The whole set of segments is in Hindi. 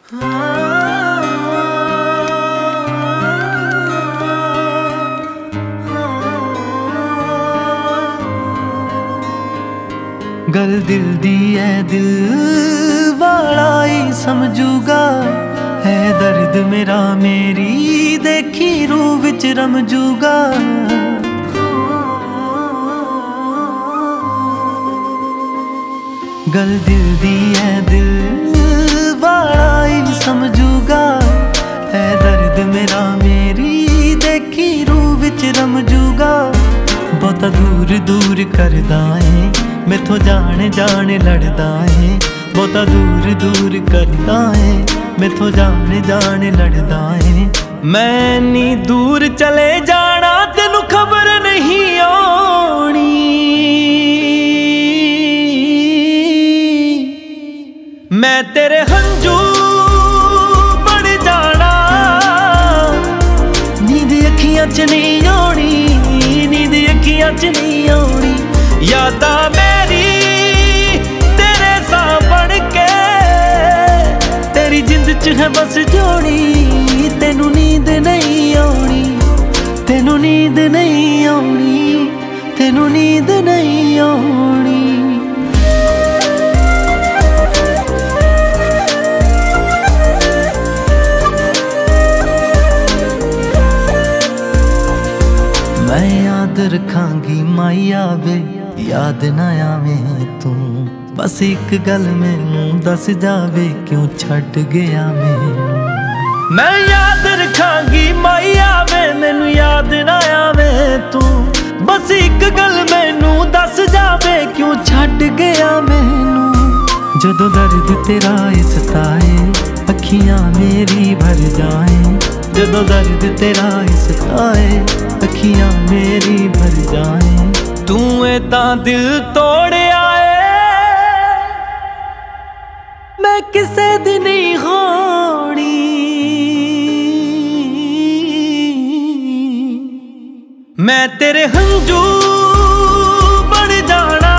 गल दिल दी है, दिल वाला ही समझूगा। है दर्द मेरा मेरी देखी रूह विच रमजूगा। गल दिल दी है, दिल वाला ही समझूगा। है दर्द मेरा मेरी देखी रूह विच रमजूगा। बहुता दूर दूर करदा है, मैथों जाने जाने लड़दा है। बहुता दूर दूर करदा है, मैथों जाने जाने लड़दा है। मैं नी दूर चले जाना तेनू खबर नहीं आनी। मैं तेरे हंजू बन जाना, नींद अखियां च नहीं आनी, नींद अखियां च नहीं आनी। यादां मेरी तेरे सा बन के तेरी जिंद च है बस जोड़ी। तेनू नींद नहीं आनी, तेनू नींद नहीं आनी, तेनू नींद नहीं आनी। मैं याद रखांगी माइया वे, याद ना आवे तू। बस एक गल मैनू दस जावे, क्यों छड़ गया मैनू। मैं याद रखांगी माइया वे, मैनू याद ना आवे तू। बस एक गल मैनू दस जावे, क्यों छड़ गया मैनू। जदों दर्द तेरा सताए, अखियां मेरी भर जाए। जदों दर्द तेरा सताए, अखियां मेरी भर जाए। तू तां दिल तोड़िया है, मैं किसे दी नहीं होनी। मैं तेरे हंजू बन जाना,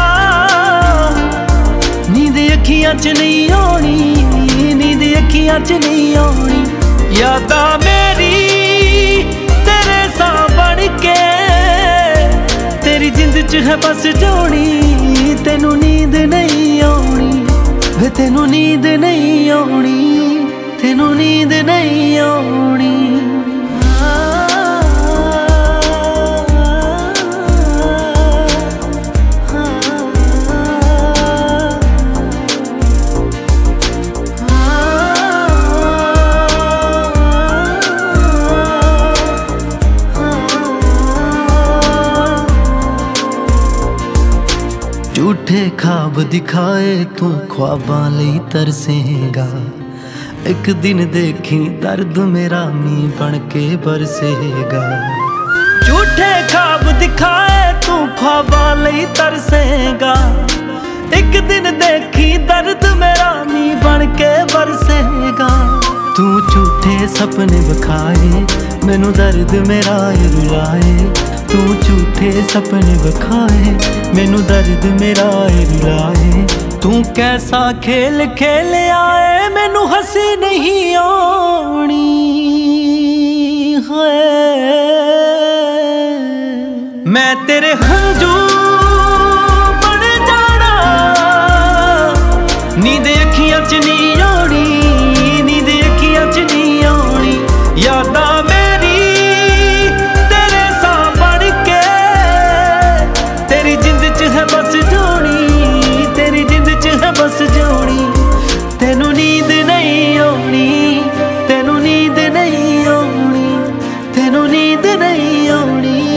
नींद अखियां च नहीं आनी, नींद अखियां च नहीं आनी। यादां मेरी तेरे सा बन के तेरी जिंद च है बस जोड़ी। तेनू नींद नहीं आनी, वे तेनू नींद नहीं आनी, तेनू नींद नहीं आनी। झूठे ख्वाब दिखाए तू ख्वाबां लई तरसेगा। एक दिन देखी दर्द मेरा मीं बन के बरसेगा। झूठे ख्वाब दिखाए तू ख्वाबां लई तरसेगा। एक दिन देखी दर्द मेरा मीं बन के बरसेगा। तू झूठे सपने विखाए, मैनू दर्द मेरा रुलाए। तू झूठे सपने विखाए, मैनू दर्द मेरा रुलाए। तू कैसा खेल खेल आए, मैनू हंसी नहीं आनी है। मैं तेरे हंजू बन जाना, नींद अखियां च नहीं आनी, नींद अखियां च नहीं आनी। यादां मेरी तेरे सा बन के तेरी जिंद च है बस जोड़ी। तेरी जिंद च है बस जोड़ी। तेनू नींद नहीं आनी, तेनू नींद नहीं आनी, तेनू नींद नहीं आनी।